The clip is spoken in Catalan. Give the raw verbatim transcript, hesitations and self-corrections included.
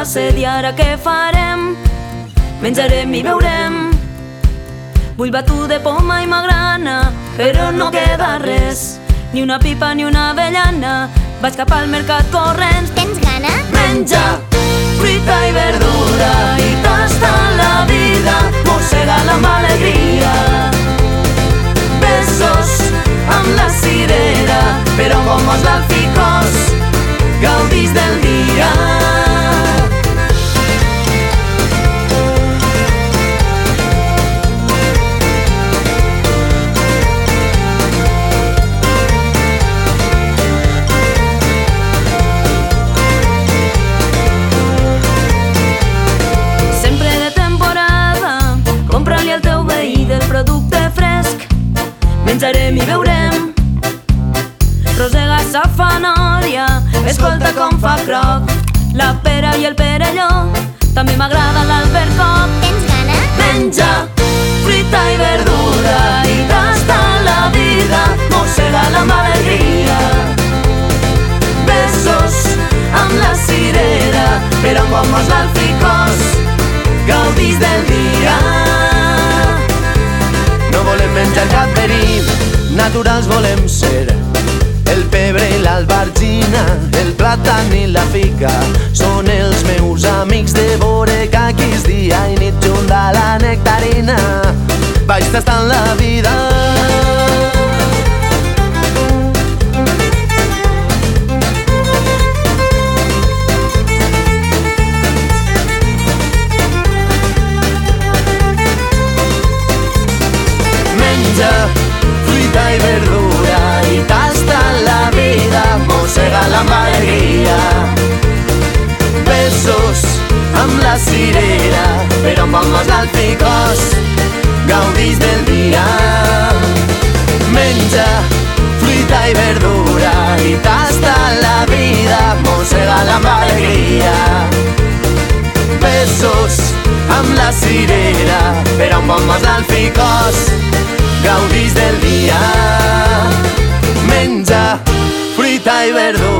set i ara què farem? Menjarem i beurem. Vull batut de poma i magrana, però no queda res, ni una pipa ni una avellana. Vaig cap al mercat corrents. Tens gana? Menja fruita i verdura i tasta la vida, mossega-la amb alegria. Besos amb la cirera, però com mos l'alficòs, gaudís del dia. Menjarem i beurem. Rosega safanòria, escolta com fa croc la pera i el perelló. També m'agrada l'albercoc. Tens gana? Menja fruita i verdura i tasta la vida, mossega-la amb alegria. Besos amb la cirera, però quan mos l'alficòs, gaudís del dia. No volem menjar cap verí, naturals volem ser. El pebre i l'albergina, el plàtan i la fica són els meus amics de vore caquis dia i nit junt a la nectarina. Vaig tastant la vida. Menja fruita i verdura i tasta la vida, mossega-la amb alegria. Besos amb la cirera, però amb mos l'alficòs, gaudís del dia. Menja fruita i verdura i tasta la vida, mossega-la amb alegria. Besos amb la cirera, però amb mos l'alficòs, gaudís del dia. Menja fruita i verdura